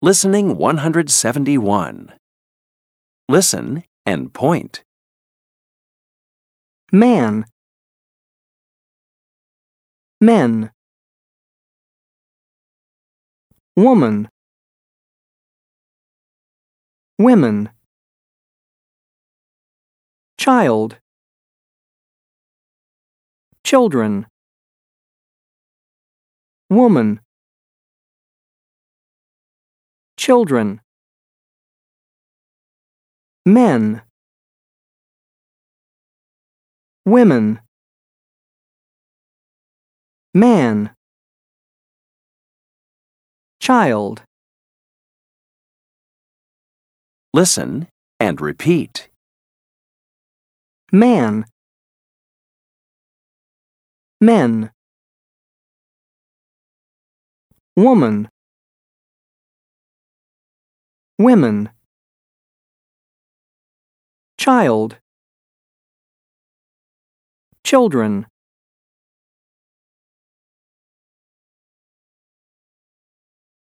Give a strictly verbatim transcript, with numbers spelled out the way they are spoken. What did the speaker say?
Listening one hundred seventy-one. Listen and point. Man, men, woman, women, child, children, woman, children, men, women, man, child. Listen and repeat. Man, men, woman, women, child, children.